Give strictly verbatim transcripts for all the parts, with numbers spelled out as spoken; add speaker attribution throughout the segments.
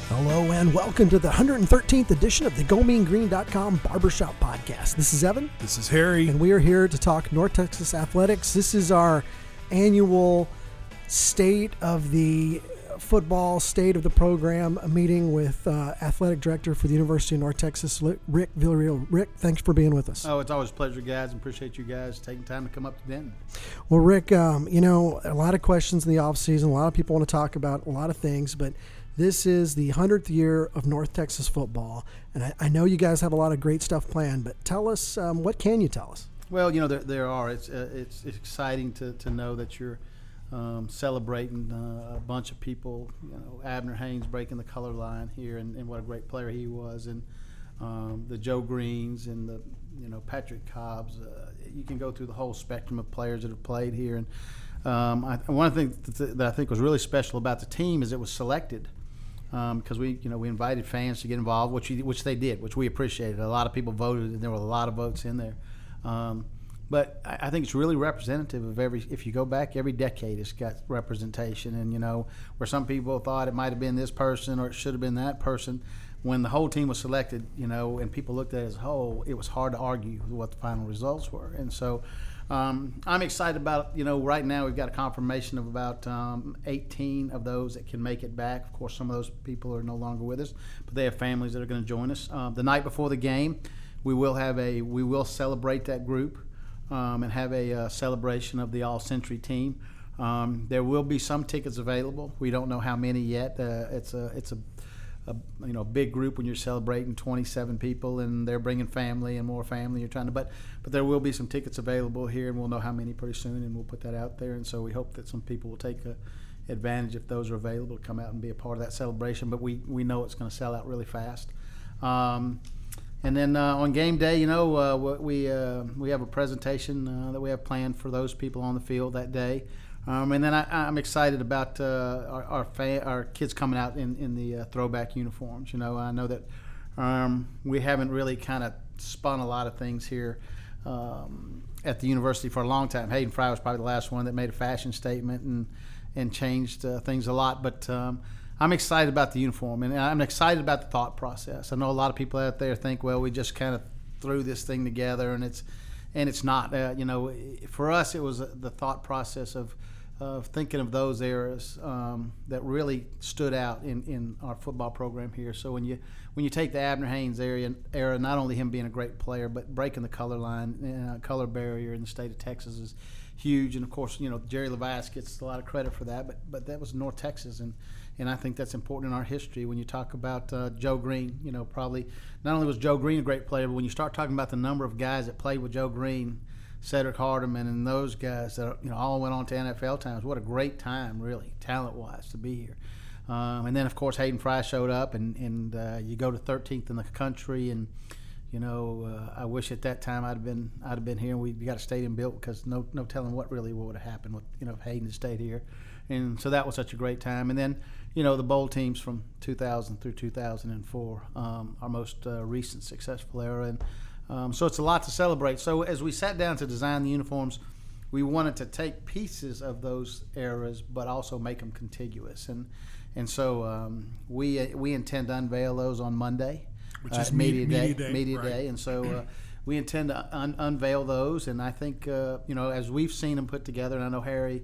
Speaker 1: Hello and welcome to the one hundred thirteenth edition of the Go Mean Green dot com Barbershop Podcast. This is Evan.
Speaker 2: This is Harry.
Speaker 1: And we are here to talk North Texas athletics. This is our annual state of the football, state of the program meeting with uh, athletic director for the University of North Texas, Rick Villarreal. Rick, thanks for being with us.
Speaker 3: Oh, it's always a pleasure, guys, and appreciate you guys taking time to come up to Denton.
Speaker 1: Well, Rick, um, you know, a lot of questions in the offseason. A lot of people want to talk about a lot of things, but this is the hundredth year of North Texas football, and I, I know you guys have a lot of great stuff planned, but tell us, um, what can you tell us?
Speaker 3: Well, you know, there, there are. It's, uh, it's it's exciting to, to know that you're um, celebrating uh, a bunch of people. You know, Abner Haynes breaking the color line here, and, and what a great player he was, and um, the Joe Greens and the you know Patrick Cobbs. Uh, you can go through the whole spectrum of players that have played here, and um, I, one thing that, that I think was really special about the team is it was selected. Because um, we, you know, we invited fans to get involved, which we, which they did, which we appreciated. A lot of people voted, and there were a lot of votes in there. Um, but I, I think it's really representative of every. If you go back every decade, it's got representation, and you know, where some people thought it might have been this person or it should have been that person. When the whole team was selected, you know, and people looked at it as a whole, it was hard to argue what the final results were, and so. Um, I'm excited about, you know, right now we've got a confirmation of about um, eighteen of those that can make it back. Of course, some of those people are no longer with us, but they have families that are going to join us. Um, the night before the game, we will have a, we will celebrate that group um, and have a uh, celebration of the All-Century team. Um, there will be some tickets available. We don't know how many yet. Uh, it's a, it's a, a, you know, big group when you're celebrating twenty-seven people and they're bringing family and more family. You're trying to, but but there will be some tickets available here, and we'll know how many pretty soon, and we'll put that out there. And so we hope that some people will take a, advantage if those are available to come out and be a part of that celebration. But we we know it's going to sell out really fast. Um, and then uh, on game day, you know, uh, we uh, we have a presentation uh, that we have planned for those people on the field that day. Um, and then I, I'm excited about uh, our our, fa- our kids coming out in, in the uh, throwback uniforms. You know, I know that um, we haven't really kind of spun a lot of things here um, at the university for a long time. Hayden Fry was probably the last one that made a fashion statement and and changed uh, things a lot. But um, I'm excited about the uniform, and I'm excited about the thought process. I know a lot of people out there think, well, we just kind of threw this thing together, and it's and it's not. Uh, you know, for us, it was the thought process of of thinking of those eras um, that really stood out in, in our football program here. So when you when you take the Abner Haynes area, era, not only him being a great player, but breaking the color line, uh, color barrier in the state of Texas is huge. And of course, you know, Jerry Levass gets a lot of credit for that, but but that was North Texas, and and I think that's important in our history. When you talk about uh, Joe Green, you know, probably not only was Joe Green a great player, but when you start talking about the number of guys that played with Joe Green, Cedric Hardeman, and those guys that you know all went on to N F L times. What a great time, really, talent-wise, to be here. Um, and then, of course, Hayden Fry showed up, and and uh, you go to thirteenth in the country, and you know uh, I wish at that time I'd have been I'd have been here, and we got a stadium built because no no telling what really would have happened with you know if Hayden had stayed here, and so that was such a great time. And then you know the bowl teams from two thousand through two thousand four, um, our most uh, recent successful era, and. Um, so it's a lot to celebrate. So as we sat down to design the uniforms, we wanted to take pieces of those eras, but also make them contiguous. And and so um, we uh, we intend to unveil those on Monday,
Speaker 2: which
Speaker 3: uh,
Speaker 2: is
Speaker 3: media,
Speaker 2: media
Speaker 3: day,
Speaker 2: day,
Speaker 3: media
Speaker 2: right.
Speaker 3: day. And so uh, we intend to un- unveil those. And I think uh, you know as we've seen them put together, and I know Harry.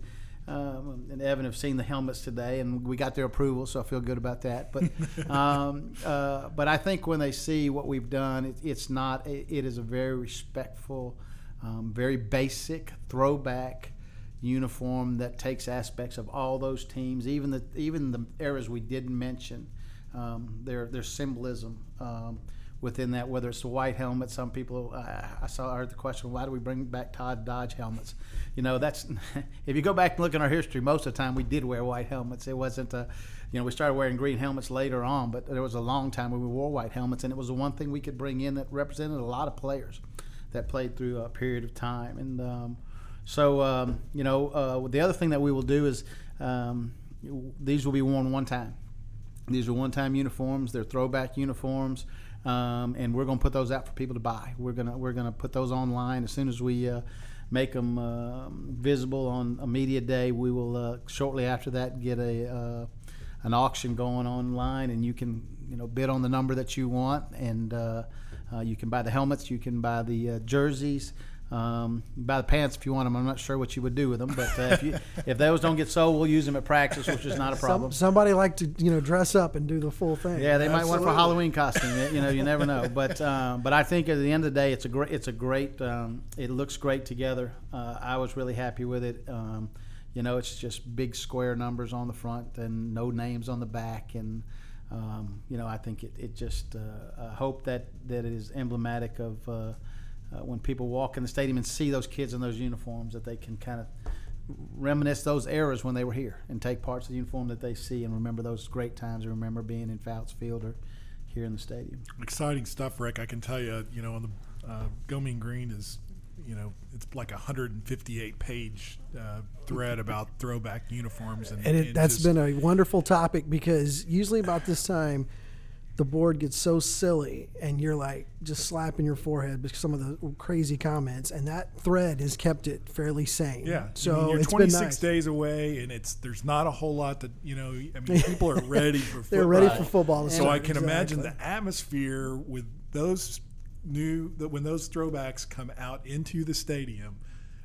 Speaker 3: Um, and Evan have seen the helmets today, and we got their approval, so I feel good about that. But, um, uh, but I think when they see what we've done, it, it's not. It, it is a very respectful, um, very basic throwback uniform that takes aspects of all those teams, even the even the eras we didn't mention. Um, their their symbolism. Um, within that, whether it's the white helmet, some people, uh, I saw, I heard the question, why do we bring back Todd Dodge helmets? You know, that's, if you go back and look in our history, most of the time we did wear white helmets. It wasn't, a, you know, we started wearing green helmets later on, but there was a long time when we wore white helmets, and it was the one thing we could bring in that represented a lot of players that played through a period of time. And um, so, um, you know, uh, the other thing that we will do is um, these will be worn one time. These are one-time uniforms. They're throwback uniforms. Um, and we're going to put those out for people to buy. We're gonna we're gonna put those online as soon as we uh, make them uh, visible on a media day. We will uh, shortly after that get a uh, an auction going online, and you can you know bid on the number that you want, and uh, uh, you can buy the helmets, you can buy the uh, jerseys. Um, buy the pants if you want them. I'm not sure what you would do with them, but uh, if you, if those don't get sold, we'll use them at practice, which is not a problem.
Speaker 1: Some, somebody like to you know dress up and do the full thing.
Speaker 3: Yeah, they
Speaker 1: Absolutely.
Speaker 3: might want it for Halloween costume. You know, you never know. But uh, but I think at the end of the day, it's a great. It's a great. Um, it looks great together. Uh, I was really happy with it. Um, you know, it's just big square numbers on the front and no names on the back, and um, you know, I think it it just. Uh, I hope that that it is emblematic of. Uh, Uh, when people walk in the stadium and see those kids in those uniforms, that they can kind of reminisce those eras when they were here and take parts of the uniform that they see and remember those great times and remember being in Fouts Field or here in the stadium.
Speaker 2: Exciting stuff, Rick. I can tell you, you know, on the uh, Go Mean Green is, you know, it's like a one hundred fifty-eight page uh, thread about throwback uniforms. And,
Speaker 1: and it,
Speaker 2: and
Speaker 1: that's
Speaker 2: just,
Speaker 1: been a wonderful topic, because usually about this time, the board gets so silly and you're like just slapping your forehead because some of the crazy comments, and that thread has kept it fairly sane.
Speaker 2: Yeah.
Speaker 1: So
Speaker 2: I mean, you're
Speaker 1: it's
Speaker 2: twenty-six
Speaker 1: been nice.
Speaker 2: days away, and it's there's not a whole lot that, you know, I mean, people are ready for football.
Speaker 1: They're ready for football. To
Speaker 2: So
Speaker 1: start.
Speaker 2: I can
Speaker 1: Exactly.
Speaker 2: imagine the atmosphere with those new, that when those throwbacks come out into the stadium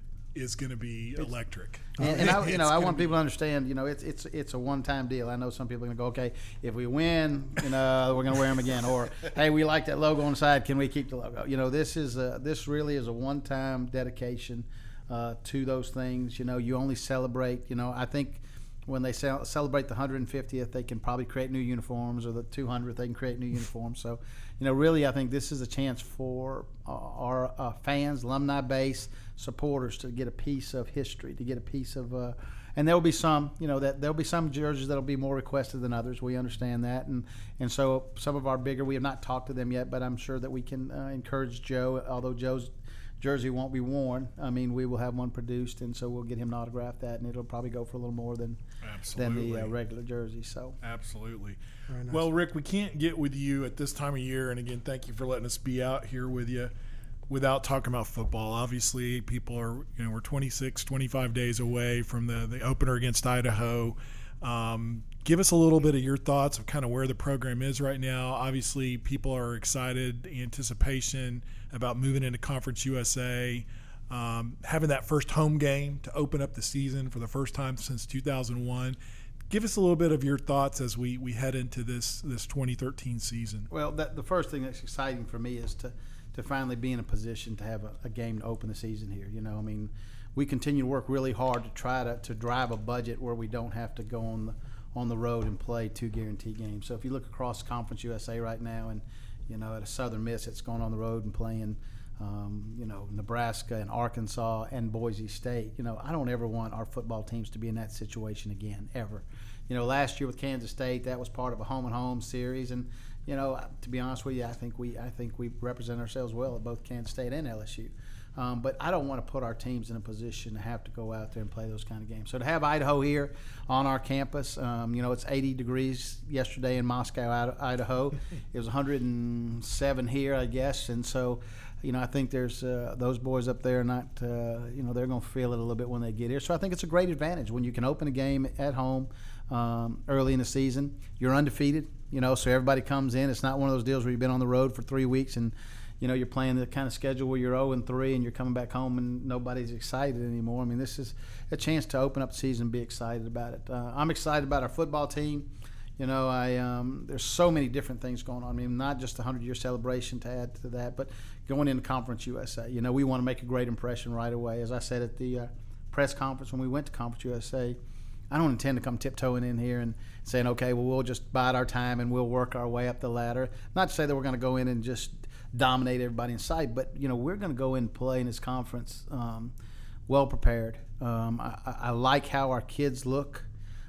Speaker 2: is going to be electric.
Speaker 3: And, and I, you
Speaker 2: It's
Speaker 3: know, I
Speaker 2: gonna
Speaker 3: want
Speaker 2: be-
Speaker 3: people to understand, you know, it's it's it's a one-time deal. I know some people are going to go, okay, if we win, you know, we're going to wear them again, or hey, we like that logo on the side, can we keep the logo? You know, this is a, this really is a one-time dedication uh, to those things. You know, you only celebrate. You know, I think when they ce- celebrate the one hundred fiftieth, they can probably create new uniforms, or the two hundredth, they can create new uniforms. So, you know, really, I think this is a chance for uh, our uh, fans, alumni base, supporters to get a piece of history, to get a piece of, uh, and there will be some, you know, that there will be some jerseys that will be more requested than others. We understand that, and and so some of our bigger, we have not talked to them yet, but I'm sure that we can uh, encourage Joe, although Joe's jersey won't be worn. I mean, we will have one produced, and so we'll get him to autograph that, and it'll probably go for a little more than
Speaker 2: Absolutely.
Speaker 3: than the uh, regular jersey. So
Speaker 2: Absolutely.
Speaker 1: Very nice.
Speaker 2: Well, Rick, we can't get with you at this time of year, and again, thank you for letting us be out here with you without talking about football. Obviously, people are, you know, we're twenty-six, twenty-five days away from the, the opener against Idaho. Um, give us a little bit of your thoughts of kind of where the program is right now. Obviously, people are excited, anticipation about moving into Conference U S A, um, having that first home game to open up the season for the first time since two thousand one. Give us a little bit of your thoughts as we, we head into this this twenty thirteen season.
Speaker 3: Well, that, the first thing that's exciting for me is to, to finally be in a position to have a, a game to open the season here. You know, I mean, we continue to work really hard to try to, to drive a budget where we don't have to go on the on the road and play two guaranteed games. So if you look across Conference U S A right now, and you know, at a Southern Miss, it's going on the road and playing, um, you know, Nebraska and Arkansas and Boise State. You know, I don't ever want our football teams to be in that situation again, ever. You know, last year with Kansas State, that was part of a home and home series, and you know, to be honest with you, I think we I think we represent ourselves well at both Kansas State and L S U. Um, but I don't want to put our teams in a position to have to go out there and play those kind of games. So to have Idaho here on our campus, um, you know, it's eighty degrees yesterday in Moscow, Idaho. It was one hundred seven here, I guess. And so, you know, I think there's uh, those boys up there, not, uh, you know, they're going to feel it a little bit when they get here. So I think it's a great advantage when you can open a game at home um, early in the season. You're undefeated, you know, so everybody comes in. It's not one of those deals where you've been on the road for three weeks and, you know, you're playing the kind of schedule where you're oh and three and you're coming back home and nobody's excited anymore. I mean, this is a chance to open up the season and be excited about it. Uh, I'm excited about our football team. You know, I um, there's so many different things going on. I mean, not just a hundred-year celebration to add to that, but going into Conference U S A. You know, we want to make a great impression right away. As I said at the uh, press conference when we went to Conference U S A, I don't intend to come tiptoeing in here and saying, okay, well, we'll just bide our time and we'll work our way up the ladder. Not to say that we're going to go in and just dominate everybody in sight, but, you know, we're going to go in and play in this conference um, well prepared. Um, I, I like how our kids look.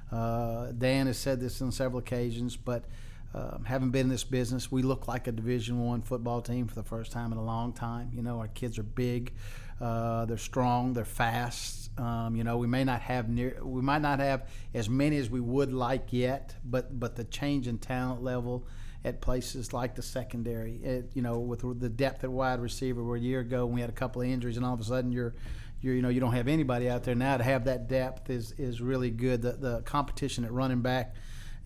Speaker 3: Uh, Dan has said this on several occasions, but um, having been in this business, we look like a Division One football team for the first time in a long time. You know, our kids are big, uh, they're strong, they're fast. Um, you know, we may not have near, we might not have as many as we would like yet, but but the change in talent level at places like the secondary, it, you know, with the depth at wide receiver, where a year ago we had a couple of injuries, and all of a sudden you're You're, you know, you don't have anybody out there now. To have that depth is is really good. The the competition at running back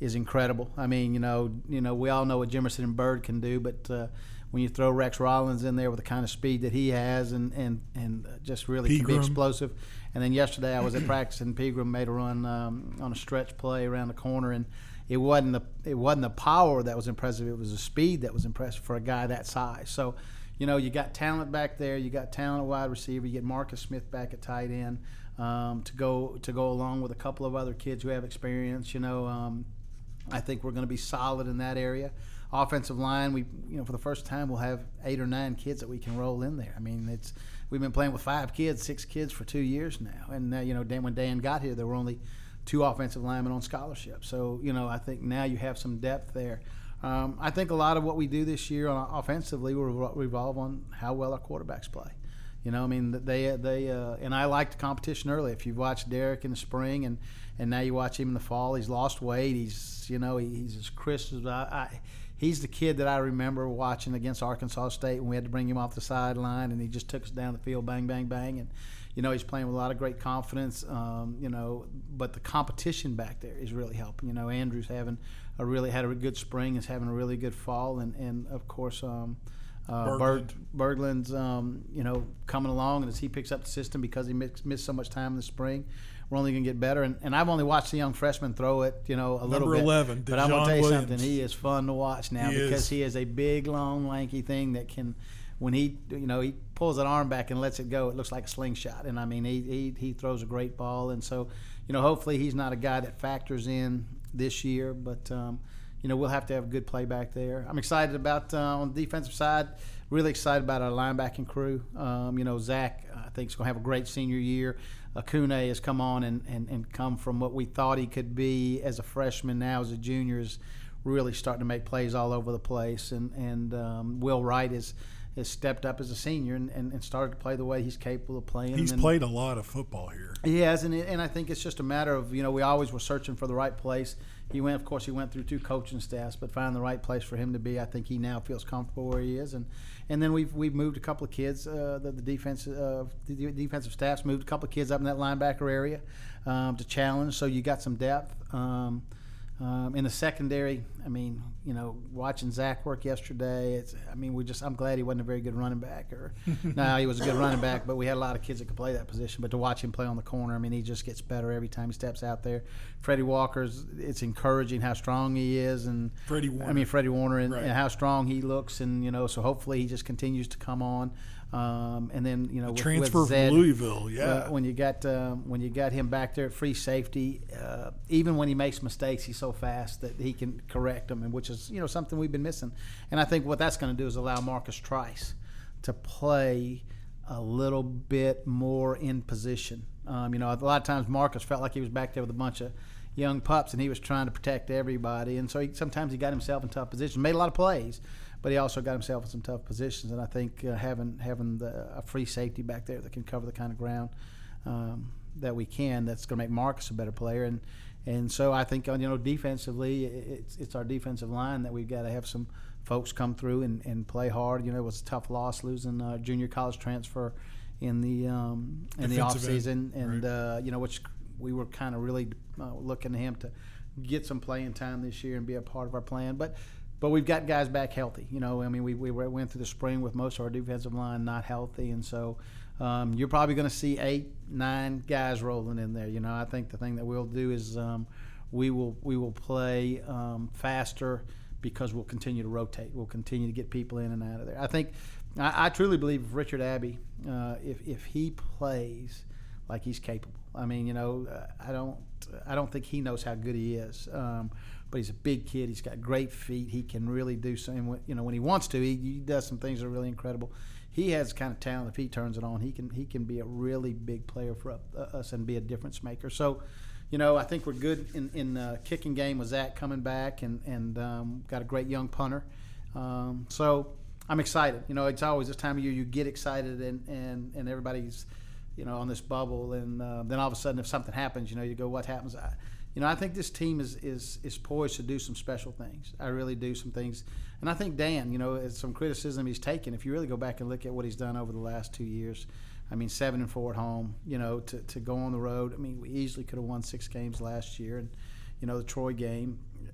Speaker 3: is incredible. I mean, you know, you know, we all know what Jimerson and Bird can do, but uh, when you throw Rex Rollins in there with the kind of speed that he has, and and and just really can be explosive. And then yesterday I was at practice, and Pegram made a run um, on a stretch play around the corner, and it wasn't the it wasn't the power that was impressive. It was the speed that was impressive for a guy that size. So, you know, you got talent back there. You got talent at wide receiver. You get Marcus Smith back at tight end um, to go to go along with a couple of other kids who have experience. You know, um, I think we're going to be solid in that area. Offensive line, we you know for the first time we'll have eight or nine kids that we can roll in there. I mean, it's we've been playing with five kids, six kids for two years now, and uh, you know, Dan, when Dan got here, there were only two offensive linemen on scholarship. So you know, I think now you have some depth there. Um, I think a lot of what we do this year on offensively will revolve on how well our quarterbacks play. You know, I mean, they they uh, and I liked the competition early. If you've watched Derek in the spring and, and now you watch him in the fall, he's lost weight. He's you know he, he's as crisp as I, I. He's the kid that I remember watching against Arkansas State when we had to bring him off the sideline, and he just took us down the field, bang, bang, bang. And you know, he's playing with a lot of great confidence. Um, you know, but the competition back there is really helping. You know, Andrew's having a really had a good spring, is having a really good fall, and and of course. Um, Uh, Berg, Berglund's, um, you know, coming along, and as he picks up the system because he missed, missed so much time in the spring, we're only going to get better. And, and I've only watched the young freshman throw it, you know, a
Speaker 2: Number
Speaker 3: little bit.
Speaker 2: eleven,
Speaker 3: but I'm going to tell you
Speaker 2: Williams.
Speaker 3: something. He is fun to watch now
Speaker 2: he
Speaker 3: because
Speaker 2: is.
Speaker 3: he is a big, long, lanky thing that can, when he, you know, he pulls an arm back and lets it go, it looks like a slingshot. And I mean, he he, he throws a great ball, and so, you know, hopefully he's not a guy that factors in this year, but. Um, You know, we'll have to have a good play back there. I'm excited about, uh, on the defensive side, really excited about our linebacking crew. Um, you know, Zach, I think, is going to have a great senior year. Akune has come on and, and, and come from what we thought he could be as a freshman, now as a junior, is really starting to make plays all over the place. And, and um, Will Wright is, has stepped up as a senior and, and, and started to play the way he's capable of playing.
Speaker 2: He's
Speaker 3: and then,
Speaker 2: played a lot of football here.
Speaker 3: He has, and, and I think it's just a matter of, you know, we always were searching for the right place. He went, of course, he went through two coaching staffs, but finding the right place for him to be, I think he now feels comfortable where he is. And and then we've we've moved a couple of kids. Uh, the the defense uh, the defensive staffs moved a couple of kids up in that linebacker area um, to challenge. So you got some depth. Um, Um, in the secondary, I mean, you know, watching Zach work yesterday, it's, I mean, we just, I'm glad he wasn't a very good running back. Or no, he was a good running back, but we had a lot of kids that could play that position. But to watch him play on the corner, I mean, he just gets better every time he steps out there. Freddie Walker's, it's encouraging how strong he is, and
Speaker 2: Freddie Warner.
Speaker 3: I mean, Freddie Warner, and,
Speaker 2: Right.
Speaker 3: and how strong he looks, and you know, so hopefully he just continues to come on. Um, and then you know, with,
Speaker 2: Transfer
Speaker 3: with Zed,
Speaker 2: from Louisville, yeah.
Speaker 3: uh, when you got um, when you got him back there at free safety, uh, even when he makes mistakes, he's so fast that he can correct them, and which is you know something we've been missing. And I think what that's going to do is allow Marcus Trice to play a little bit more in position. Um, you know, a lot of times Marcus felt like he was back there with a bunch of young pups, and he was trying to protect everybody, and so he, sometimes he got himself in tough positions, made a lot of plays. But he also got himself in some tough positions, and I think uh, having having the, a free safety back there that can cover the kind of ground um, that we can, that's going to make Marcus a better player. And and so I think you know defensively, it's it's our defensive line that we've got to have some folks come through and, and play hard. You know, it was a tough loss losing uh, junior college transfer in the um, in the off season, and
Speaker 2: right.
Speaker 3: uh, you know which we were kind of really uh, looking to him to get some playing time this year and be a part of our plan, but. But we've got guys back healthy. You know, I mean, we, we went through the spring with most of our defensive line not healthy, and so um, you're probably going to see eight, nine guys rolling in there. You know, I think the thing that we'll do is um, we will we will play um, faster because we'll continue to rotate. We'll continue to get people in and out of there. I think I, I truly believe if Richard Abbey, uh, if if he plays like he's capable. I mean, you know, I don't I don't think he knows how good he is. Um, But he's a big kid. He's got great feet. He can really do something. You know, when he wants to, he, he does some things that are really incredible. He has kind of talent. If he turns it on, he can he can be a really big player for us and be a difference maker. So, you know, I think we're good in in uh, kicking game with Zach coming back, and and um, got a great young punter. Um, so I'm excited. You know, it's always this time of year you get excited, and and and everybody's, you know, on this bubble, and uh, then all of a sudden if something happens, you know, you go, what happens? I, You know, I think this team is, is is poised to do some special things. I really do some things. And I think Dan, you know, it's some criticism he's taken. If you really go back and look at what he's done over the last two years, I mean, seven and four at home, you know, to, to go on the road. I mean, we easily could have won six games last year. And, you know, the Troy game,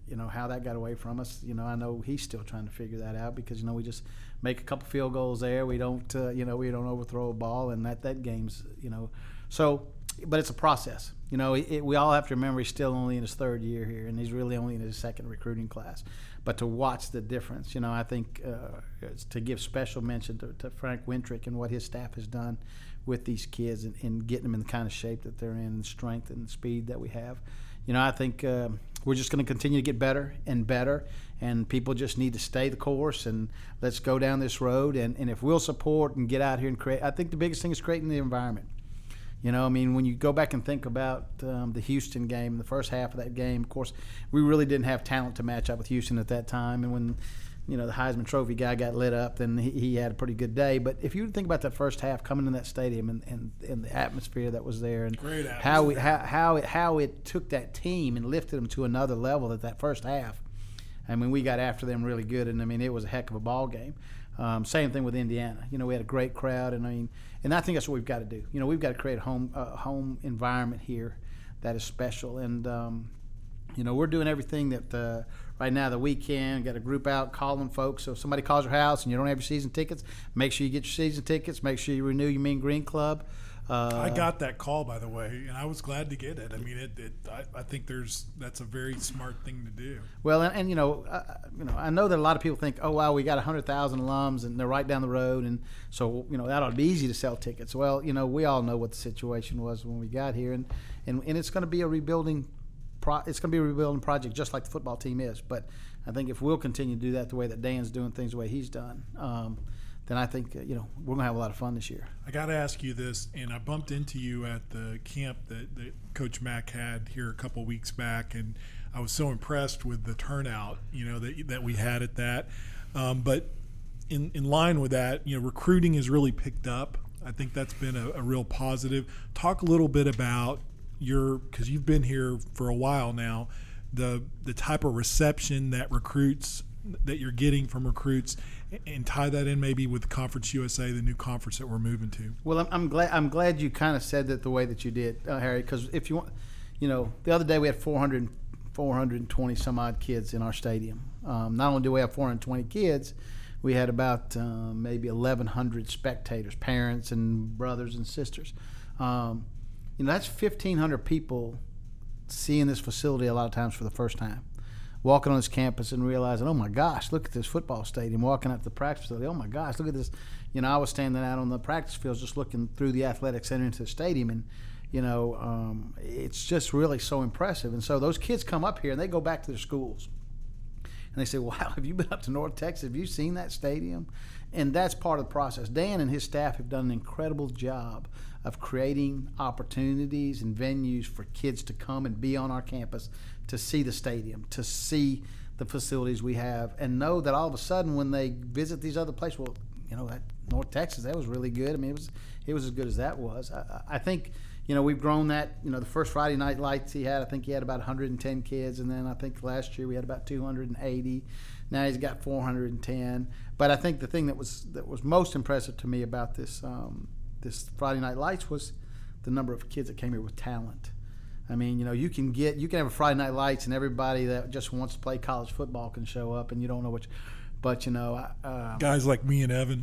Speaker 3: you know, how that got away from us. You know, I know he's still trying to figure that out because, you know, we just make a couple field goals there. We don't, uh, you know, we don't overthrow a ball, and that, that game's, you know. So, but it's a process. You know, it, we all have to remember he's still only in his third year here, and he's really only in his second recruiting class. But to watch the difference, you know, I think uh, it's to give special mention to, to Frank Wintrick and what his staff has done with these kids and, and getting them in the kind of shape that they're in, and strength and speed that we have. You know, I think uh, we're just going to continue to get better and better, and people just need to stay the course, and let's go down this road. And, and if we'll support and get out here and create, I think the biggest thing is creating the environment. You know, I mean, when you go back and think about um, the Houston game, the first half of that game, of course, we really didn't have talent to match up with Houston at that time. And when, you know, the Heisman Trophy guy got lit up, then he, he had a pretty good day. But if you think about that first half coming in that stadium and, and, and the atmosphere that was there, and
Speaker 2: Great atmosphere.
Speaker 3: how we how how it, how it took that team and lifted them to another level at that first half. I mean, we got after them really good, and I mean, it was a heck of a ball game. Um, same thing with Indiana. You know, we had a great crowd, and I mean, and I think that's what we've got to do. You know, we've got to create a home uh, home environment here that is special, and um, you know, we're doing everything that uh, right now that we can. Got a group out calling folks. So if somebody calls your house and you don't have your season tickets, make sure you get your season tickets. Make sure you renew your Mean Green Club. Uh,
Speaker 2: I got that call, by the way, and I was glad to get it. I mean, it. it I, I think there's that's a very smart thing to do.
Speaker 3: Well, and, and you know, uh, you know, I know that a lot of people think, oh wow, we got a hundred thousand alums, and they're right down the road, and so you know that ought to be easy to sell tickets. Well, you know, we all know what the situation was when we got here, and and, and it's going to be a rebuilding. Pro, it's going to be a rebuilding project, just like the football team is. But I think if we'll continue to do that the way that Dan's doing things, the way he's done. Um, then I think, uh, you know, we're going to have a lot of fun this year.
Speaker 2: I got to ask you this, and I bumped into you at the camp that, that Coach Mack had here a couple weeks back, and I was so impressed with the turnout, you know, that that we had at that. Um, but in, in line with that, you know, recruiting has really picked up. I think that's been a, a real positive. Talk a little bit about your, because you've been here for a while now, the the type of reception that recruits that you're getting from recruits, and tie that in maybe with Conference U S A, the new conference that we're moving to.
Speaker 3: Well, I'm, I'm glad I'm glad you kind of said that the way that you did, uh, Harry, because if you want, you know, the other day we had four hundred, four hundred twenty some odd kids in our stadium. Um, not only do we have four hundred twenty kids, we had about uh, maybe eleven hundred spectators, parents and brothers and sisters. Um, you know, that's fifteen hundred people seeing this facility a lot of times for the first time. Walking on this campus and realizing, oh my gosh, look at this football stadium. Walking out to the practice facility, oh my gosh, look at this. You know, I was standing out on the practice fields just looking through the athletic center into the stadium, and you know, um, it's just really so impressive. And so those kids come up here and they go back to their schools, and they say, wow, have you been up to North Texas? Have you seen that stadium? And that's part of the process. Dan and his staff have done an incredible job of creating opportunities and venues for kids to come and be on our campus, to see the stadium, to see the facilities we have, and know that all of a sudden when they visit these other places, well, you know, that North Texas, that was really good. I mean, it was it was as good as that was. I, I think, you know, we've grown that. You know, the first Friday Night Lights he had, I think he had about one hundred ten kids, and then I think last year we had about two hundred eighty. Now he's got four hundred ten. But I think the thing that was that was most impressive to me about this um, this Friday Night Lights was the number of kids that came here with talent. I mean, you know, you can get you can have a Friday Night Lights, and everybody that just wants to play college football can show up, and you don't know which. But you know, um,
Speaker 2: guys like me and Evan.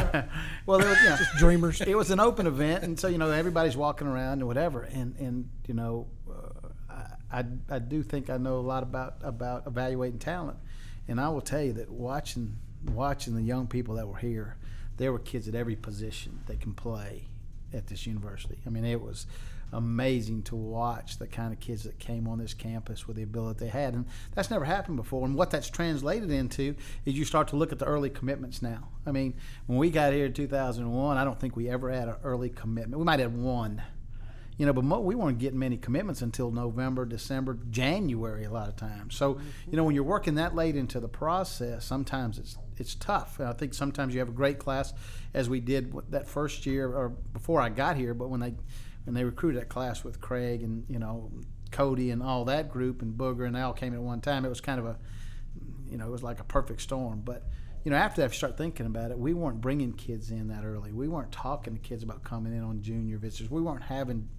Speaker 3: well, there was, you know,
Speaker 1: just dreamers.
Speaker 3: It was an open event, and so you know everybody's walking around and whatever, and and you know, uh, I, I I do think I know a lot about about evaluating talent, and I will tell you that watching watching the young people that were here, there were kids at every position that can play at this university. I mean, it was amazing to watch the kind of kids that came on this campus with the ability they had, and that's never happened before. And what that's translated into is you start to look at the early commitments now. I mean, when we got here in two thousand one, I don't think we ever had an early commitment. We might have one, you know, but mo- we weren't getting many commitments until November, December, January a lot of times. So, you know, when you're working that late into the process, sometimes it's it's tough. And I think sometimes you have a great class, as we did that first year or before I got here, but when they when they recruited that class with Craig and, you know, Cody and all that group and Booger and they all came at one time, it was kind of a, you know, it was like a perfect storm. But, you know, after that, if you start thinking about it, we weren't bringing kids in that early. We weren't talking to kids about coming in on junior visitors. We weren't having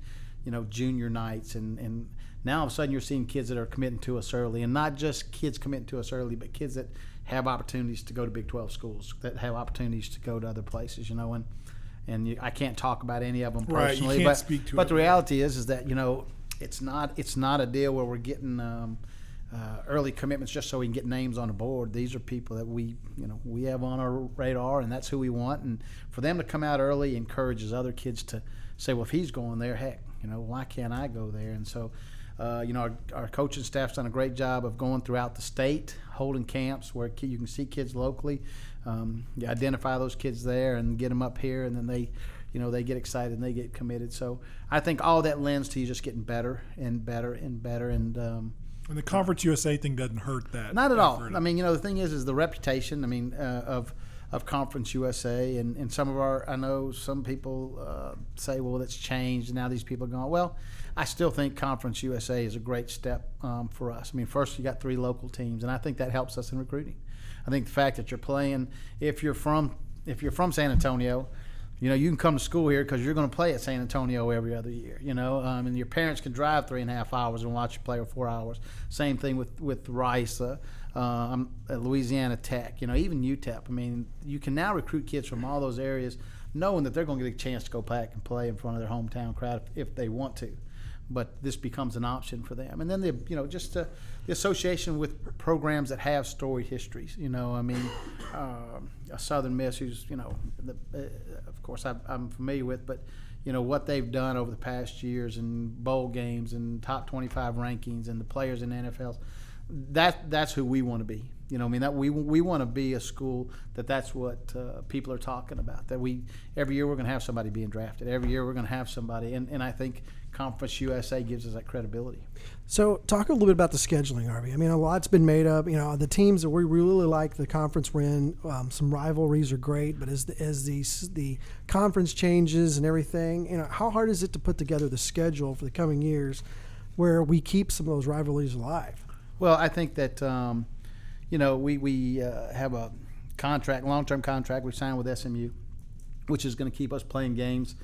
Speaker 3: you know, junior nights, and, and now all of a sudden you're seeing kids that are committing to us early, and not just kids committing to us early, but kids that have opportunities to go to Big twelve schools, that have opportunities to go to other places, you know, and and you, I can't talk about any of them personally,
Speaker 2: right, you can't
Speaker 3: but
Speaker 2: speak to
Speaker 3: but
Speaker 2: it.
Speaker 3: the reality is is that, you know, it's not it's not a deal where we're getting um, uh, early commitments just so we can get names on the board. These are people that we you know we have on our radar, and that's who we want. And for them to come out early encourages other kids to say, well, if he's going there, heck, you know, why can't I go there? And so. Uh, you know, our, our coaching staff's done a great job of going throughout the state, holding camps where you can see kids locally. Um, you identify those kids there and get them up here, and then they, you know, they get excited and they get committed. So I think all that lends to you just getting better and better and better. And um,
Speaker 2: and the Conference U S A thing doesn't hurt that.
Speaker 3: not at all.
Speaker 2: effort.
Speaker 3: I mean, you know, the thing is, is the reputation. I mean, uh, of of Conference U S A, and, and some of our, I know some people uh, say, well, that's changed, and now these people are going, well, I still think Conference U S A is a great step um, for us. I mean, first you got three local teams, and I think that helps us in recruiting. I think the fact that you're playing, if you're from if you're from San Antonio, you know, you can come to school here because you're going to play at San Antonio every other year, you know, um, and your parents can drive three and a half hours and watch you play for four hours. Same thing with, with Rice, uh, um, at Louisiana Tech, you know, even U T E P. I mean, you can now recruit kids from all those areas knowing that they're going to get a chance to go back and play in front of their hometown crowd if, if they want to. But this becomes an option for them. And then, the you know, just uh, the association with programs that have storied histories. You know, I mean, uh, a Southern Miss who's, you know, the, uh, of course I, I'm familiar with, but, you know, what they've done over the past years and bowl games and top twenty-five rankings and the players in the N F L, that, that's who we want to be. You know, I mean, that we we want to be a school that that's what uh, people are talking about. That we every year we're going to have somebody being drafted. Every year we're going to have somebody, and, and I think Conference U S A gives us that credibility.
Speaker 1: So, talk a little bit about the scheduling, Harvey. I mean, a lot's been made up. You know, the teams that we really like, the conference we're in, um, some rivalries are great. But as the, as the the conference changes and everything, you know, how hard is it to put together the schedule for the coming years, where we keep some of those rivalries alive?
Speaker 3: Well, I think that. Um, You know, we, we uh, have a contract, long-term contract we signed with S M U, which is going to keep us playing games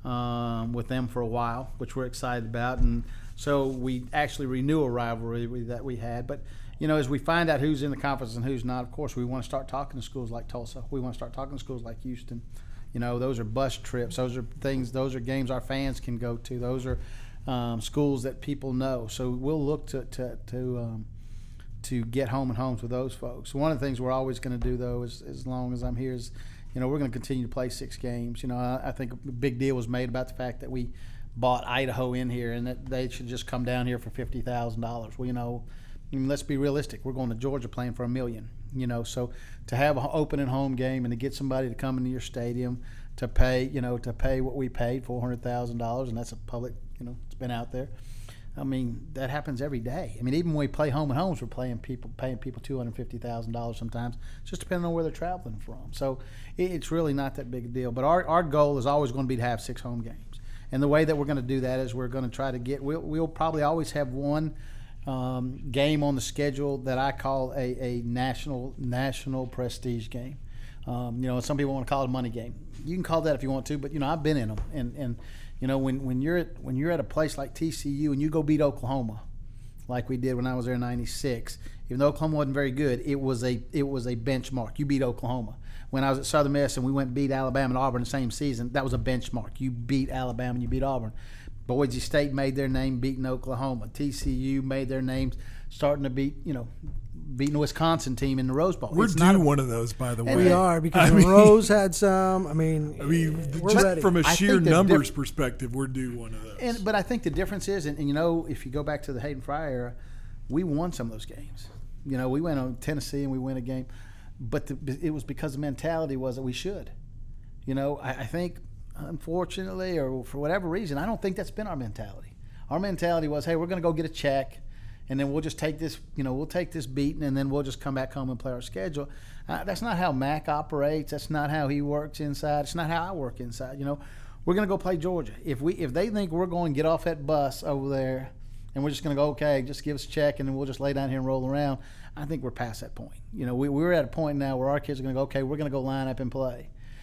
Speaker 3: um, with them for a while, which we're excited about. And so we actually renew a rivalry that we had. But, you know, as we find out who's in the conference and who's not, of course, we want to start talking to schools like Tulsa. We want to start talking to schools like Houston. You know, those are bus trips. Those are things, those are games our fans can go to. Those are um, schools that people know. So we'll look to, to, to um, to get home and homes with those folks. One of the things we're always going to do, though, is as long as I'm here, is, you know, we're going to continue to play six games. You know, I, I think a big deal was made about the fact that we bought Idaho in here and that they should just come down here for fifty thousand dollars. Well, you know, I mean, let's be realistic. We're going to Georgia playing for a million, you know. So to have an open and home game and to get somebody to come into your stadium to pay, you know, to pay what we paid, four hundred thousand dollars, and that's a public, you know, it's been out there. I mean, that happens every day. I mean, even when we play home and homes, we're playing people, paying people two hundred fifty thousand dollars sometimes, just depending on where they're traveling from. So it's really not that big a deal. But our, our goal is always going to be to have six home games. And the way that we're going to do that is we're going to try to get, we'll, we'll probably always have one um, game on the schedule that I call a, a national national prestige game. Um, you know, some people want to call it a money game. You can call that if you want to, but, you know, I've been in them. And, and you know, when, when you're at when you're at a place like T C U and you go beat Oklahoma, like we did when I was there in ninety-six, even though Oklahoma wasn't very good, it was a it was a benchmark. You beat Oklahoma. When I was at Southern Miss and we went and beat Alabama and Auburn the same season, that was a benchmark. You beat Alabama and you beat Auburn. Boise State made their name beating Oklahoma. T C U made their names starting to beat, you know, beating a Wisconsin team in the Rose Bowl.
Speaker 2: We're
Speaker 3: it's
Speaker 2: due
Speaker 3: not a,
Speaker 2: one of those, by the way.
Speaker 1: We are, because
Speaker 2: I mean,
Speaker 1: Rose had some. I mean,
Speaker 2: I mean,
Speaker 1: we're
Speaker 2: just
Speaker 1: ready.
Speaker 2: from a
Speaker 3: I
Speaker 2: sheer
Speaker 3: think the
Speaker 2: numbers
Speaker 3: diff-
Speaker 2: perspective, we're due one of those.
Speaker 3: And, but I think the difference is, and, and you know, if you go back to the Hayden Fry era, we won some of those games. You know, we went on Tennessee and we win a game, but the, it was because the mentality was that we should. You know, I, I think, unfortunately, or for whatever reason, I don't think that's been our mentality. Our mentality was, hey, we're going to go get a check, and then we'll just take this, you know, we'll take this beating, and then we'll just come back home and play our schedule. Uh, that's not how Mac operates. That's not how he works inside. It's not how I work inside. You know, we're going to go play Georgia. If we if they think we're going to get off that bus over there and we're just going to go, okay, just give us a check and then we'll just lay down here and roll around, I think we're past that point. You know, we, we're at a point now where our kids are going to go, okay, we're going to go line up and play.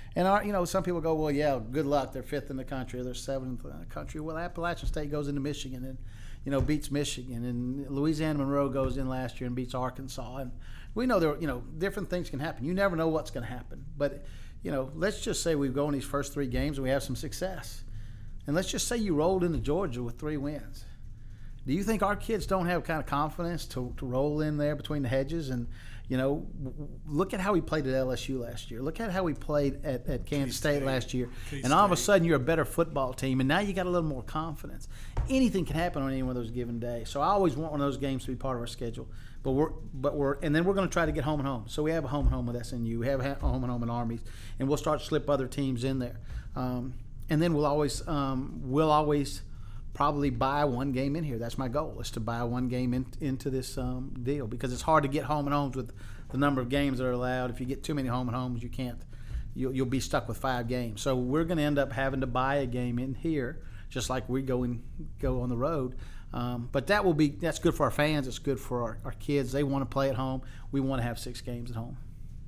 Speaker 3: And our, you know, some people go, well, yeah, good luck. They're fifth in the country, or they're seventh in the country. Well, Appalachian State goes into Michigan and, you know, beats Michigan, and Louisiana Monroe goes in last year and beats Arkansas. And we know there, you know, different things can happen. You never know what's going to happen. But, you know, let's just say we go in these first three games and we have some success. And let's just say you rolled into Georgia with three wins. Do you think our kids don't have kind of confidence to, to roll in there between the hedges? And, you know, look at how we played at L S U last year. Look at how we played at, at Kansas State, State last year. K-State. And all of a sudden you're a better football team, and now you got a little more confidence. Anything can happen on any one of those given days. So I always want one of those games to be part of our schedule. But we're, but we're, and then we're going to try to get home and home. So we have a home and home with S N U. We have a home and home in Army, and we'll start to slip other teams in there. Um, and then we'll always, um, we'll always. probably buy one game in here. That's my goal, is to buy one game in, into this um, deal, because it's hard to get home and homes with the number of games that are allowed. If you get too many home and homes, you can't. You'll, you'll be stuck with five games. So we're going to end up having to buy a game in here, just like we go and go on the road. Um, but that will be that's good for our fans. It's good for our, our kids. They want to play at home. We want to have six games at home.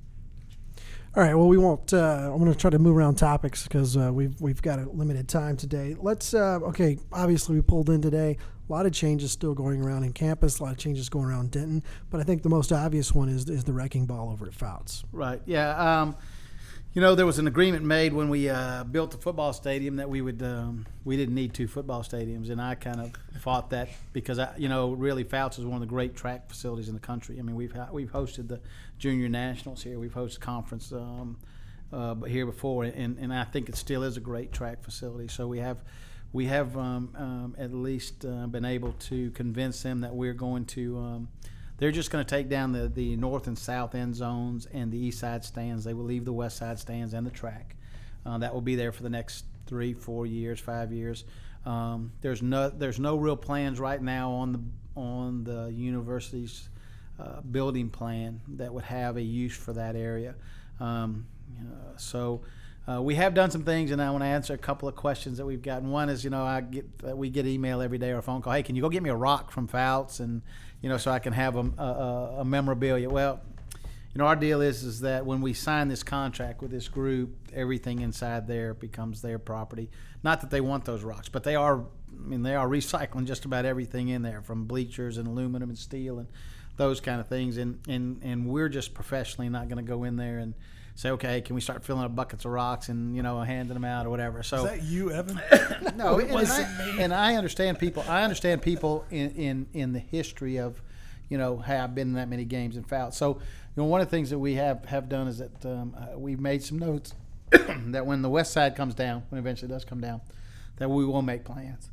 Speaker 1: All right. Well, we won't. Uh, I'm going to try to move around topics because uh, we've we've got a limited time today. Let's. Uh, okay. Obviously, we pulled in today. A lot of changes still going around in campus. A lot of changes going around Denton. But I think the most obvious one is is the wrecking ball over at Fouts.
Speaker 3: Right. Yeah. Um, you know, there was an agreement made when we uh, built the football stadium that we would um, we didn't need two football stadiums, and I kind of fought that because I, you know, really Fouts is one of the great track facilities in the country. I mean, we've we've hosted the Junior Nationals here. We've hosted conference um, uh, here before, and, and I think it still is a great track facility. So we have we have um, um, at least uh, been able to convince them that we're going to. Um, They're just going to take down the, the north and south end zones and the east side stands. They will leave the west side stands and the track. Uh, that will be there for the next three, four years, five years. Um, there's no there's no real plans right now on the on the university's uh, building plan that would have a use for that area. Um, uh, so uh, we have done some things, and I want to answer a couple of questions that we've gotten. One is, you know, I get uh, we get email every day or a phone call. Hey, can you go get me a rock from Fouts, and you know, so I can have a, a, a memorabilia. Well, you know, our deal is is that when we sign this contract with this group, everything inside there becomes their property. Not that they want those rocks, but they are. I mean, they are recycling just about everything in there, from bleachers and aluminum and steel and those kind of things. And and, and we're just professionally not going to go in there and say, okay, can we start filling up buckets of rocks and, you know, handing them out or whatever. So
Speaker 2: is that you, Evan?
Speaker 3: No,
Speaker 2: it
Speaker 3: and,
Speaker 2: wasn't
Speaker 3: and, I,
Speaker 2: me.
Speaker 3: and I understand people. I understand people in, in, in the history of, you know, hey, I've been in that many games and Fouts. So, you know, one of the things that we have, have done is that um, uh, we've made some notes that when the west side comes down, when it eventually does come down, that we will make plans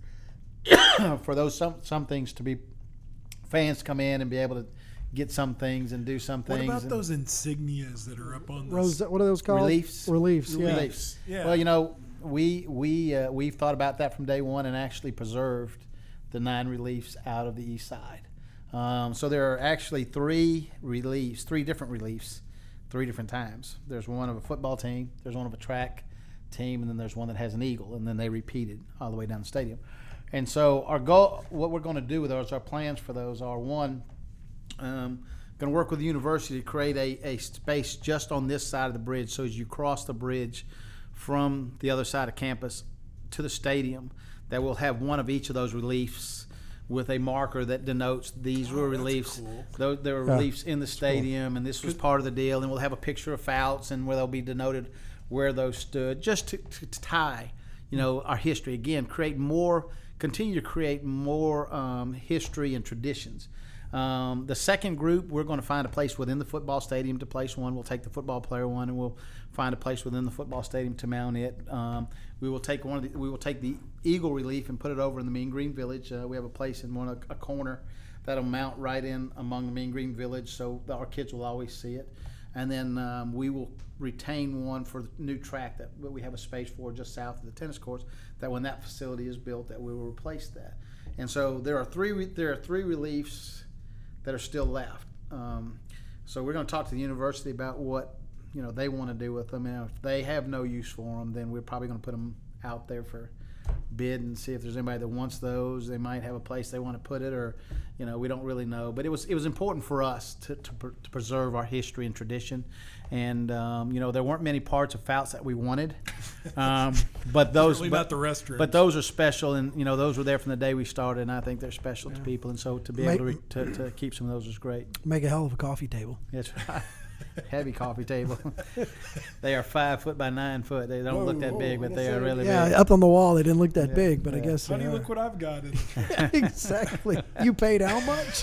Speaker 3: for those some some things to be fans to come in and be able to get some things and do some
Speaker 2: What
Speaker 3: things.
Speaker 2: about
Speaker 3: and
Speaker 2: those insignias that are up on the
Speaker 1: Rose, what are those called?
Speaker 3: Reliefs.
Speaker 1: Reliefs. Yeah.
Speaker 3: Reliefs.
Speaker 2: Yeah.
Speaker 3: Well, you know, we we uh, we've thought about that from day one and actually preserved the nine reliefs out of the east side. Um, so there are actually three reliefs, three different reliefs, three different times. There's one of a football team, there's one of a track team, and then there's one that has an eagle, and then they repeated all the way down the stadium. And so our goal, what we're going to do with those, our plans for those are, one, um, going to work with the university to create a, a space just on this side of the bridge. So as you cross the bridge from the other side of campus to the stadium, that we'll have one of each of those reliefs with a marker that denotes these were
Speaker 2: Oh, that's
Speaker 3: reliefs.
Speaker 2: cool.
Speaker 3: Those, there were
Speaker 1: Yeah.
Speaker 3: reliefs in the stadium, and this was part of the deal. And we'll have a picture of Fouts, and where they'll be denoted where those stood, just to, to, to tie, you know, our history. Again, create more, continue to create more um, history and traditions. Um, the second group, we're going to find a place within the football stadium to place one. We'll take the football player one, and we'll find a place within the football stadium to mount it. Um, we will take one of the, we will take the eagle relief and put it over in the Mean Green Village. Uh, we have a place in one a corner that'll mount right in among the Mean Green Village, so that our kids will always see it. And then um, we will retain one for the new track that we have a space for just south of the tennis courts, that when that facility is built, that we will replace that. And so there are three there are three reliefs that are still left. Um, so we're going to talk to the university about what, you know, they want to do with them. And if they have no use for them, then we're probably going to put them out there for bid and see if there's anybody that wants those. They might have a place they want to put it, or, You know, we don't really know, but it was it was important for us to to, pr- to preserve our history and tradition, and um, you know, there weren't many parts of Fouts that we wanted, um, but those
Speaker 2: Certainly
Speaker 3: but,
Speaker 2: not the restrooms.
Speaker 3: but those are special, and you know, those were there from the day we started, and I think they're special
Speaker 1: Yeah.
Speaker 3: to people, and so to be
Speaker 1: Make-
Speaker 3: able to, re- to to keep some of those is great.
Speaker 1: Make a hell of a coffee table.
Speaker 3: That's right. Heavy coffee table. They are five foot by nine foot. They don't
Speaker 2: Whoa,
Speaker 3: look that
Speaker 2: whoa,
Speaker 3: big, but they are really
Speaker 1: Yeah,
Speaker 3: big.
Speaker 1: up on the wall they didn't look that
Speaker 3: Yeah.
Speaker 1: big, but I
Speaker 3: Yeah.
Speaker 1: guess they
Speaker 2: Honey,
Speaker 1: are.
Speaker 2: look what I've got. In
Speaker 1: Exactly. You paid how much?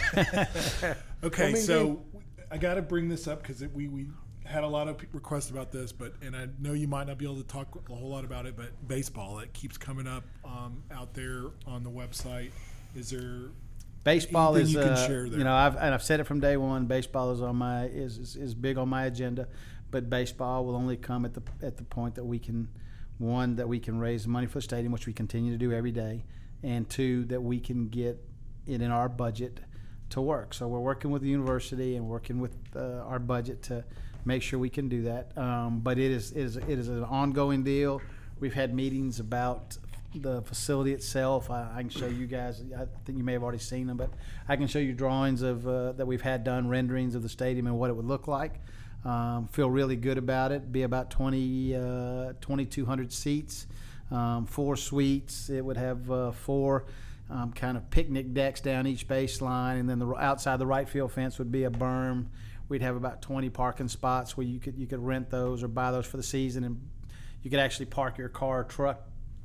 Speaker 2: Okay,
Speaker 1: I mean,
Speaker 2: so I got to bring this up because we we had a lot of pe- requests about this, but and I know you might not be able to talk a whole lot about it, but baseball, it keeps coming up um, out there on the website. Is there
Speaker 3: Baseball
Speaker 2: anything
Speaker 3: is,
Speaker 2: you can
Speaker 3: uh,
Speaker 2: share there?
Speaker 3: you know, I've and I've said it from day one. Baseball is on my is, is is big on my agenda, but baseball will only come at the at the point that we can, one, that we can raise money for the stadium, which we continue to do every day, and two, that we can get it in our budget to work. So we're working with the university and working with uh, our budget to make sure we can do that. Um, but it is it is it is an ongoing deal. We've had meetings about the facility itself. I, I can show you guys. I think you may have already seen them, but I can show you drawings of uh, that we've had done, renderings of the stadium and what it would look like. Um, feel really good about it. Be about twenty, uh, twenty-two hundred seats, um, four suites. It would have uh, four um, kind of picnic decks down each baseline, and then the outside the right field fence would be a berm. We'd have about twenty parking spots where you could you could rent those or buy those for the season, and you could actually park your car or truck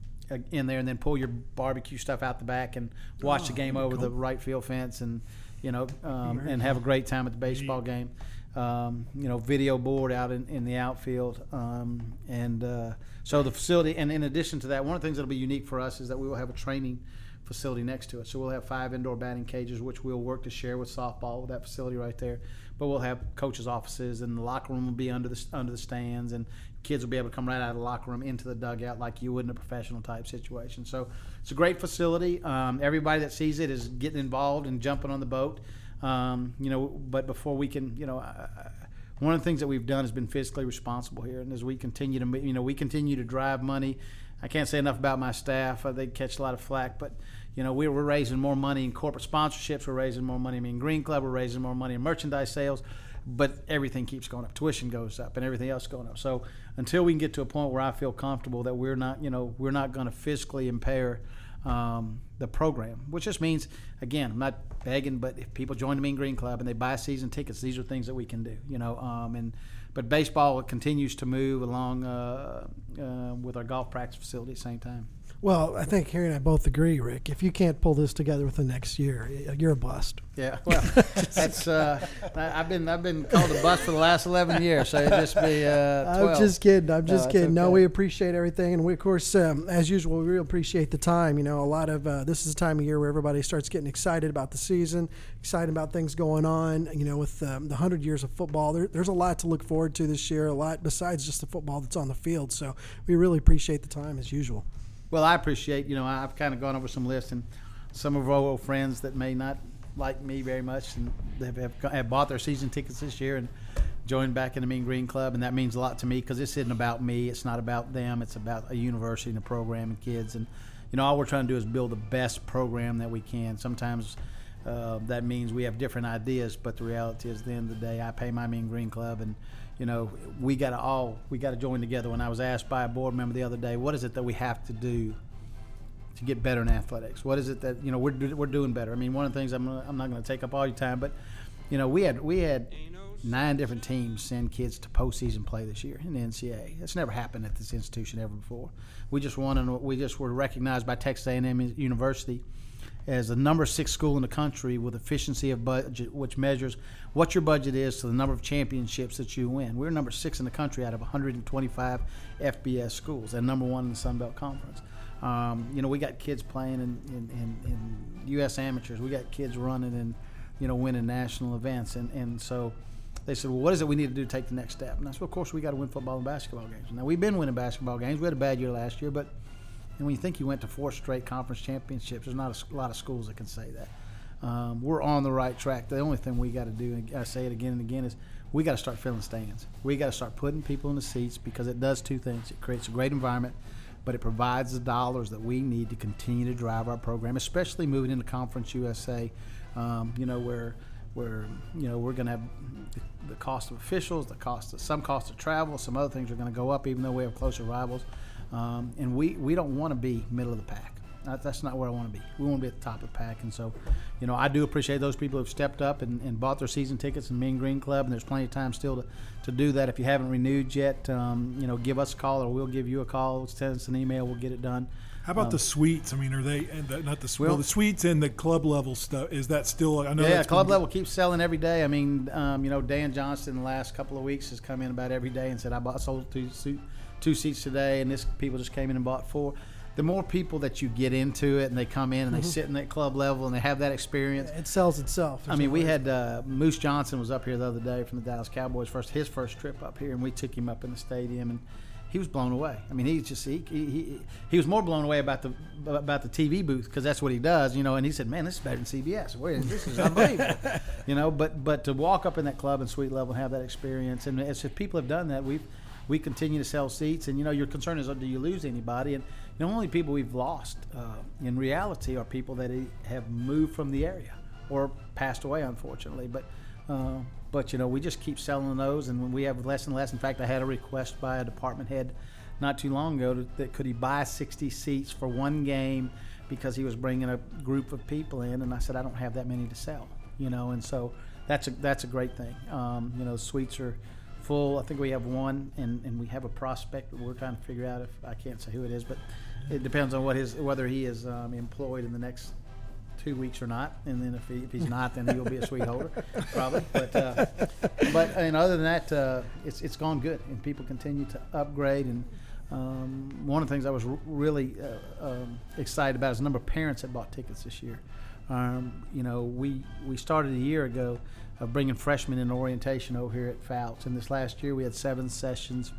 Speaker 3: in there and then pull your barbecue stuff out the back and watch
Speaker 1: Oh,
Speaker 3: the game
Speaker 1: that'd be
Speaker 3: over the
Speaker 1: cool.
Speaker 3: right field fence, and you know um,
Speaker 1: Very
Speaker 3: and have a great time at the baseball game. Um, you know, video board out in, in the outfield, um, and uh, so the facility. And in addition to that, one of the things that'll be unique for us is that we will have a training facility next to it. So we'll have five indoor batting cages, which we'll work to share with softball with that facility right there. But we'll have coaches' offices, and the locker room will be under the under the stands, and kids will be able to come right out of the locker room into the dugout like you would in a professional type situation. So it's a great facility. Um, everybody that sees it is getting involved and jumping on the boat. Um, you know, but before we can, you know, I, I, one of the things that we've done has been fiscally responsible here, and as we continue to, you know, we continue to drive money. I can't say enough about my staff. Uh, they catch a lot of flack, but you know, we we're raising more money in corporate sponsorships. We're raising more money in Green Club. We're raising more money in merchandise sales, but everything keeps going up. Tuition goes up, and everything else going up. So until we can get to a point where I feel comfortable that we're not, you know, we're not going to fiscally impair um, the program, which just means, again, I'm not begging, but if people join the Mean Green Club and they buy season tickets, these are things that we can do, you know. Um, and but baseball continues to move along uh, uh, with our golf practice facility at the same time.
Speaker 1: Well, I think Harry and I both agree, Rick. If you can't pull this together within the next year, you're a bust.
Speaker 3: Yeah, well, that's uh, I, I've been I've been called a bust for the last eleven years, so it'd just be uh, twelve.
Speaker 1: I'm just kidding. I'm just
Speaker 3: No,
Speaker 1: kidding.
Speaker 3: it's
Speaker 1: No,
Speaker 3: okay.
Speaker 1: we appreciate everything, and we, of course, um, as usual, we really appreciate the time. You know, a lot of uh, this is the time of year where everybody starts getting excited about the season, excited about things going on. You know, with um, the hundred years of football, there, there's a lot to look forward to this year. A lot besides just the football that's on the field. So we really appreciate the time as usual.
Speaker 3: Well, I appreciate, you know, I've kind of gone over some lists, and some of our old friends that may not like me very much, and they have, have, have bought their season tickets this year and joined back in the Mean Green Club, and that means a lot to me because this isn't about me. It's not about them. It's about a university and a program and kids. And, you know, all we're trying to do is build the best program that we can. Sometimes uh, that means we have different ideas, but the reality is at the end of the day, I pay my Mean Green Club, and you know, we got to all we got to join together. When I was asked by a board member the other day, what is it that we have to do to get better in athletics? What is it that, you know, we're we're doing better? I mean, one of the things I'm gonna, I'm not going to take up all your time, but you know, we had we had nine different teams send kids to postseason play this year in the N C double A. That's never happened at this institution ever before. We just won, and we just were recognized by Texas A and M University as the number six school in the country with efficiency of budget, which measures what your budget is to the number of championships that you win. We're number six in the country out of one hundred twenty-five F B S schools, and number one in the Sun Belt Conference. Um, you know, we got kids playing in, in, in, in U S amateurs. We got kids running and, you know, winning national events. And, and so they said, well, what is it we need to do to take the next step? And I said, well, of course, we got to win football and basketball games. Now, we've been winning basketball games. We had a bad year last year, but and when you think you went to four straight conference championships, there's not a lot of schools that can say that. Um, we're on the right track. The only thing we got to do, and I say it again and again, is we got to start filling stands. We got to start putting people in the seats because it does two things. It creates a great environment, but it provides the dollars that we need to continue to drive our program, especially moving into Conference U S A. um, you know, where where you know we're going to have the, the cost of officials, the cost of some cost of travel, some other things are going to go up, even though we have closer rivals, um, and we we don't want to be middle of the pack. That's not where I want to be. We want to be at the top of the pack. And so, you know, I do appreciate those people who've stepped up and, and bought their season tickets in Mean Green Club. And there's plenty of time still to, to do that. If you haven't renewed yet, um, you know, give us a call or we'll give you a call. Send us an email. We'll get it done.
Speaker 2: How about
Speaker 3: um,
Speaker 2: the suites? I mean, are they and the, not the
Speaker 3: well,
Speaker 2: well, the suites and the club level stuff? Is that still? I know.
Speaker 3: Yeah,
Speaker 2: that's
Speaker 3: club
Speaker 2: gonna
Speaker 3: level keeps selling every day. I mean, um, you know, Dan Johnston in the last couple of weeks has come in about every day and said I bought sold two two seats today, and this people just came in and bought four. The more people that you get into it and they come in and
Speaker 1: Mm-hmm.
Speaker 3: they sit in that club level and they have that experience.
Speaker 1: It sells itself.
Speaker 3: I mean, we had uh, Moose Johnson was up here the other day from the Dallas Cowboys, first his first trip up here, and we took him up in the stadium, and he was blown away. I mean, he just he he, he was more blown away about the about the T V booth because that's what he does, you know. And he said, "Man, this is better than C B S. Wait, this is unbelievable," you know. But but to walk up in that club and suite level and have that experience, and as if people have done that, we've we continue to sell seats, and you know your concern is, do you lose anybody? And the only people we've lost uh, in reality are people that have moved from the area or passed away, unfortunately. But uh, but you know we just keep selling those, and when we have less and less. In fact, I had a request by a department head not too long ago to, that could he buy sixty seats for one game because he was bringing a group of people in, and I said I don't have that many to sell, you know, and so that's a that's a great thing. Um, you know, suites are full. I think we have one, and, and we have a prospect that we're trying to figure out if I can't say who it is, but it depends on what his whether he is um, employed in the next two weeks or not. And then if, he, if he's not, then he'll be a suite holder probably. But uh, but and other than that, uh, it's it's gone good, and people continue to upgrade. And um, one of the things I was r- really uh, um, excited about is the number of parents that bought tickets this year. Um, you know, we we started a year ago of bringing freshmen in orientation over here at Fouts. And this last year we had seven sessions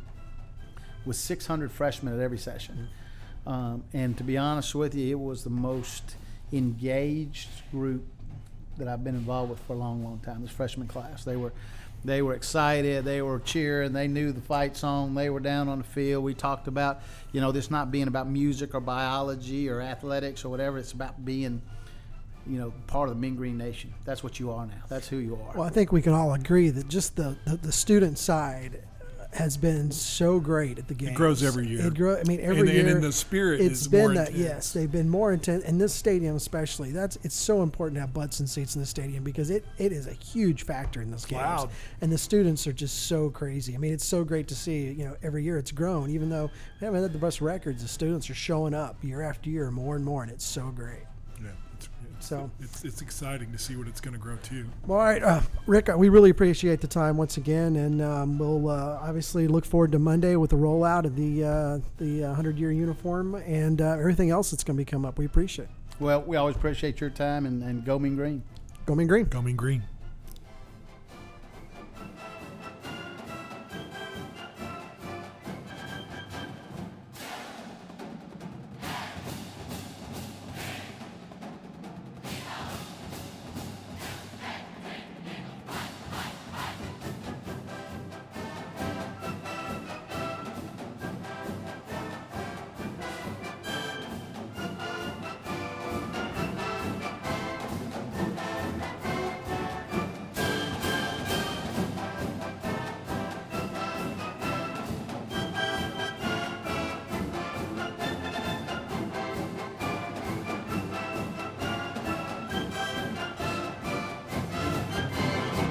Speaker 3: with six hundred freshmen at every session. Um, and to be honest with you, it was the most engaged group that I've been involved with for a long, long time, this freshman class. They were they were excited, they were cheering, they knew the fight song, they were down on the field. We talked about, you know, this not being about music or biology or athletics or whatever, it's about being, you know, part of the Mean Green Nation. That's what you are now. That's who you are.
Speaker 1: Well, I think we can all agree that just the, the, the student side has been so great at the games.
Speaker 2: It grows every year.
Speaker 1: It grow, I mean, every
Speaker 2: and,
Speaker 1: year.
Speaker 2: And in the spirit
Speaker 1: it's
Speaker 2: is
Speaker 1: been
Speaker 2: more
Speaker 1: that,
Speaker 2: intense.
Speaker 1: yes, they've been more intense. And this stadium especially, that's it's so important to have butts and seats in the stadium because it, it is a huge factor in those games.
Speaker 2: Loud.
Speaker 1: And the students are just so crazy. I mean, it's so great to see, you know, every year it's grown. Even though we haven't had the best records, the students are showing up year after year more and more, and it's so great.
Speaker 2: Yeah, it's, it's,
Speaker 1: So
Speaker 2: it's it's exciting to see what it's going to grow to.
Speaker 1: All right, uh, Rick, we really appreciate the time once again, and um, we'll uh, obviously look forward to Monday with the rollout of the uh, the hundred-year uniform and uh, everything else that's going to be coming up. We appreciate it.
Speaker 3: Well, we always appreciate your time, and, and go Mean Green.
Speaker 1: Go Mean Green.
Speaker 2: Go Mean Green.